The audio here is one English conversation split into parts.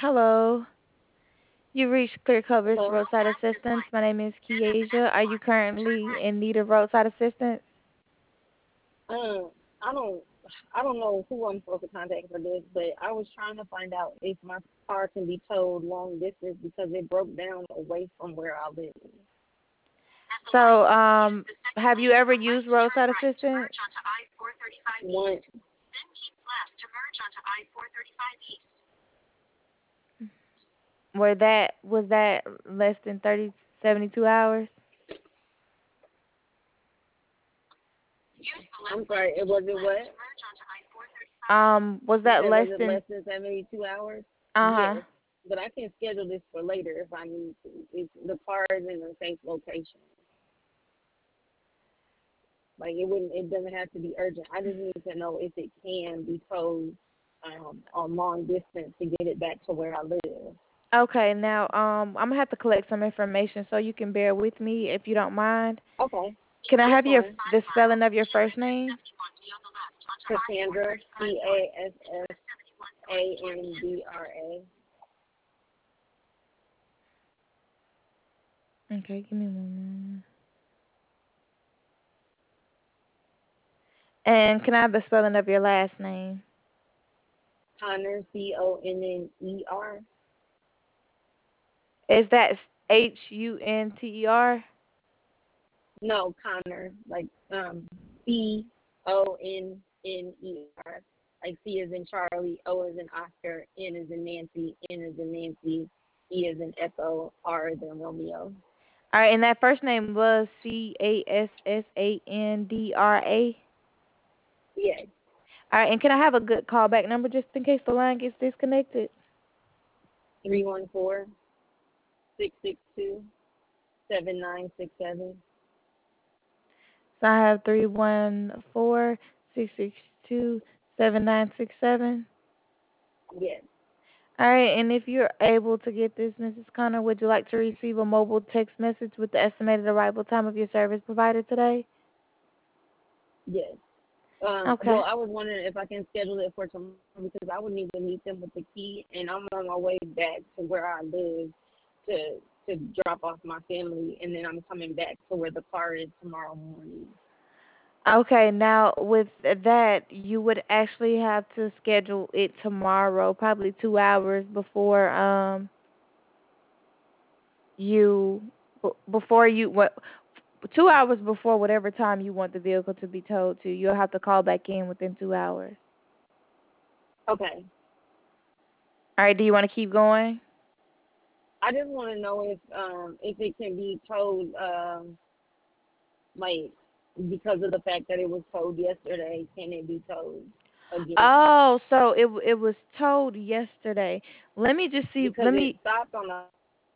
Hello. You reached Clear Coverage Hello? Roadside Assistance. My name is Kiasia. Are you currently in need of roadside assistance? Um, I don't I don't know who I'm supposed to contact for this, but I was trying to find out if my car can be towed long distance because it broke down away from where I live. So, have you ever used roadside assistance? Once. Where that was that less than 72 hours? I'm sorry, it was it what? Was You that said was less it than? less than 72 hours? Uh-huh. Yes, but I can schedule this for later if I need to. If the car is in a safe location, like it doesn't have to be urgent. I just need to know if it can be towed on long distance to get it back to where I live. Okay, now I'm gonna have to collect some information so you can bear with me if you don't mind. Okay, Can I that's have fine. the spelling of your first name? Cassandra, Cassandra. Okay, give me one moment. And can I have the spelling of your last name? Connor, Conner. Is that Hunter? No, Connor, like Conner. Like C is in Charlie, O is in Oscar, N is in Nancy, N is in Nancy, E is in Echo, R is in Romeo. All right, and that first name was Cassandra. Yes. All right, and can I have a good callback number just in case the line gets disconnected? 314-662-7967. So I have 314-662-7967. Yes. All right, and if you're able to get this, Mrs. Connor, would you like to receive a mobile text message with the estimated arrival time of your service provider today? Yes. Okay. Well, I was wondering if I can schedule it for tomorrow because I would need to meet them with the key, and I'm on my way back to where I live to to drop off my family, and then I'm coming back to where the car is tomorrow morning. Okay, now with that, you would actually have to schedule it tomorrow, probably 2 hours before you before you what 2 hours before whatever time you want the vehicle to be towed to. You'll have to call back in within 2 hours. Okay. All right, do you want to keep going? I just want to know if it can be towed like because of the fact that it was towed yesterday, can it be towed again? Oh, so it was towed yesterday. Let me just see. Because Let it me. stopped on a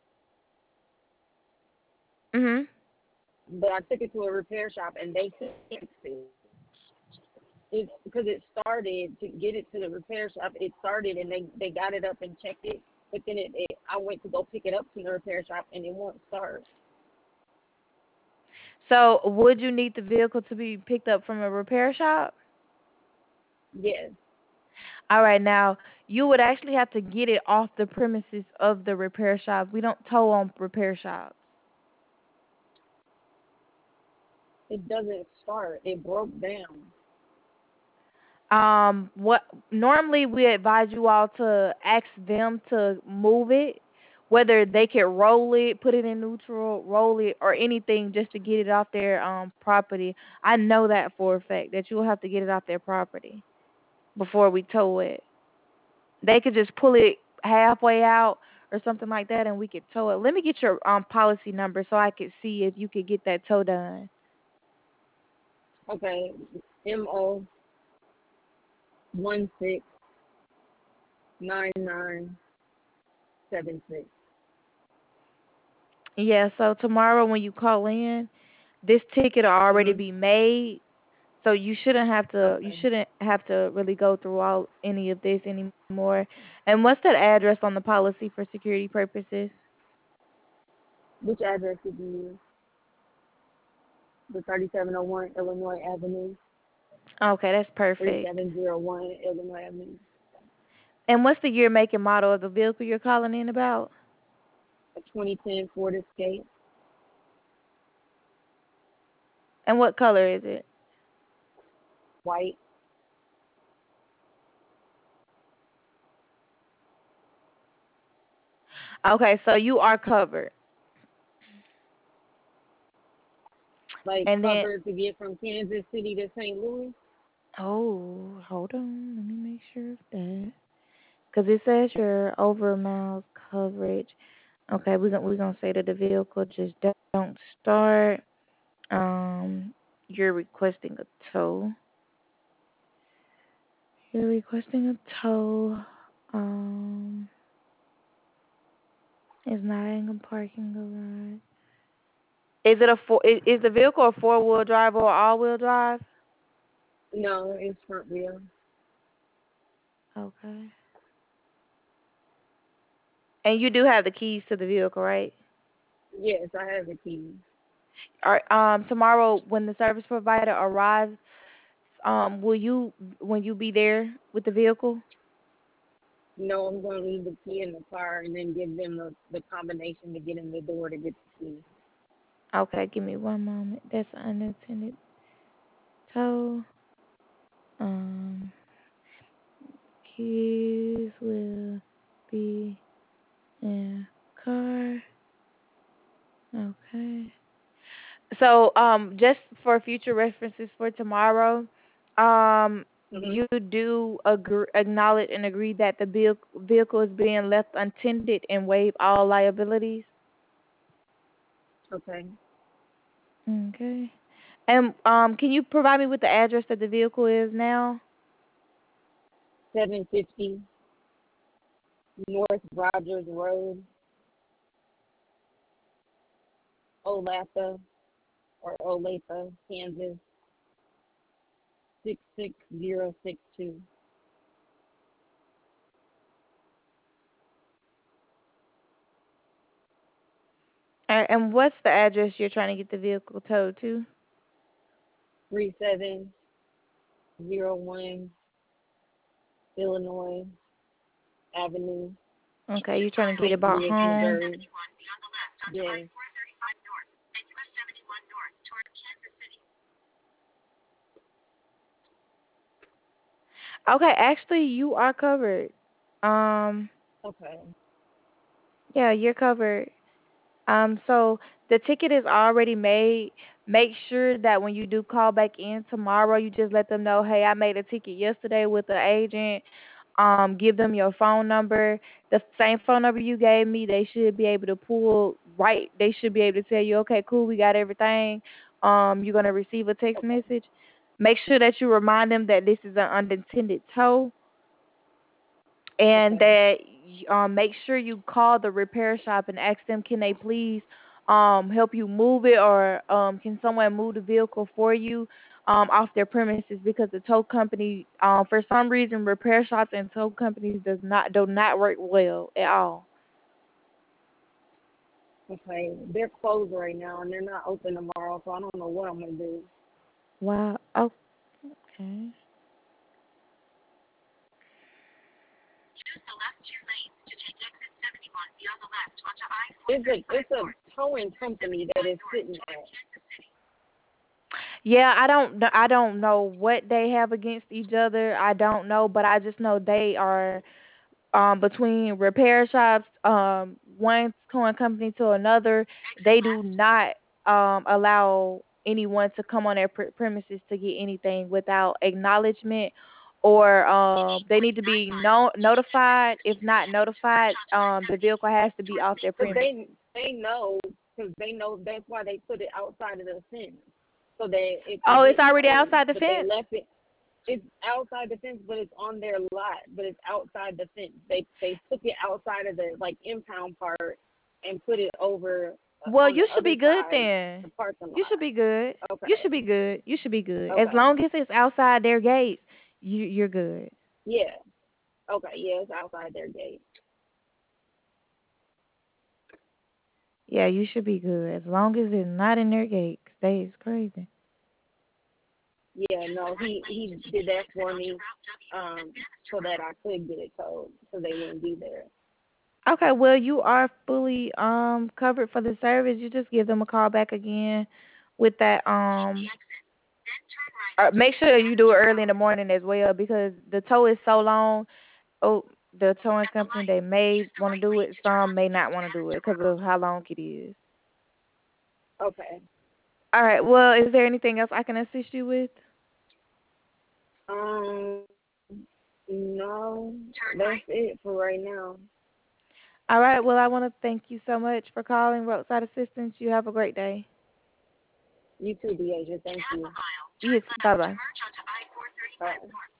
Mhm. but I took it to a repair shop and they fixed it. It's because it started to get it to the repair shop. It started and they got it up and checked it, but then I went to go pick it up from the repair shop and it won't start. So, would you need the vehicle to be picked up from a repair shop? Yes, All right, now you would actually have to get it off the premises of the repair shop. We don't tow on repair shops. it doesn't start. It broke down. What normally we advise you all to ask them to move it, whether they can roll it, put it in neutral, roll it, or anything just to get it off their property. I know that for a fact that you'll have to get it off their property before we tow it. They could just pull it halfway out or something like that, and we could tow it. Let me get your policy number so I could see if you could get that tow done. Okay, MO 169976. Yeah, so tomorrow when you call in, this ticket will already Mhm. be made. So you Okay. shouldn't have to really go through all any of this anymore. And what's that address on the policy for security purposes? Which address did you use? The 3701 Illinois Avenue, Okay, that's perfect. 3701 Illinois Avenue. And what's the year, make, and model of the vehicle you're calling in about? A 2010 Ford Escape, And what color is it? white. Okay, so you are covered. Like And then, covered to get from Kansas City to St. Louis. oh, hold on, let me make sure of that. Because it says your over miles coverage. Okay, we're gonna say that the vehicle just don't start. Um, you're requesting a tow. You're requesting a tow. Um, it's not in a parking garage. Is it a is the vehicle a four-wheel drive or all-wheel drive? No, it's front wheel. Okay. And you do have the keys to the vehicle, right? Yes, I have the keys. Tomorrow when the service provider arrives, will you when you be there with the vehicle? No, I'm going to leave the key in the car and then give them the combination to get in the door to get the key. Okay, give me one moment. That's unattended tow. Um, keys will be in car. Okay. So, just for future references for tomorrow, Mhm. you do acknowledge and agree that the vehicle is being left untended and waive all liabilities. Okay. Okay. And can you provide me with the address that the vehicle is now? 750 North Rogers Road, Olathe or Olathe, Kansas 66062. And what's the address you're trying to get the vehicle towed to? 3701 Illinois Avenue, Okay, you're trying to get St. about Louis, home. Missouri. Yes. Okay, actually, you are covered. Um, Okay. yeah, you're covered. So the ticket is already made. Make sure that when you do call back in tomorrow, you just let them know, hey, I made a ticket yesterday with the agent. Give them your phone number, the same phone number you gave me. They should be able to pull right. They should be able to tell you, okay, cool, we got everything. You're gonna receive a text Okay. message. Make sure that you remind them that this is an unintended tow and Okay. that make sure you call the repair shop and ask them, can they please help you move it, or can someone move the vehicle for you off their premises, because the tow company, for some reason, repair shops and tow companies do not work well at all. Okay. They're closed right now and they're not open tomorrow, so I don't know what I'm gonna do. Wow. Oh, okay. It's a towing company that is sitting at. Yeah, I don't know what they have against each other. I don't know, but I just know they are between repair shops, one towing company to another. They do not allow anyone to come on their premises to get anything without acknowledgement, or they need to be notified. If not notified, the vehicle has to be off their But premise. they know because they know that's why they put it outside of the fence so that it Oh, could it's get already towed. outside the But they fence. left it. It's outside the fence, but it's on their lot. But it's outside the fence. They took it outside of the like impound part and put it over Well, on the you should other be good side, then. the parking You should lot. be good. You Okay. should be good. You should be good. As Okay. long as it's outside their gates, you're good. Yeah. Okay. Yeah, it's outside their gate. Yeah, you should be good as long as it's not in their gate. 'Cause they is crazy. Yeah, no, he did that for me, so that I could get it towed, so they wouldn't be there. Okay, well you are fully covered for the service. You just give them a call back again with that make sure you do it early in the morning as well because the tow is so long. Oh, the towing company they may want to do it, some may not want to do it because of how long it is. Okay. All right. Well, is there anything else I can assist you with? Um, no, that's it for right now. All right. Well, I want to thank you so much for calling Roadside Assistance. You have a great day. You too, Deasia. Thank you. Yes. Bye bye. Bye.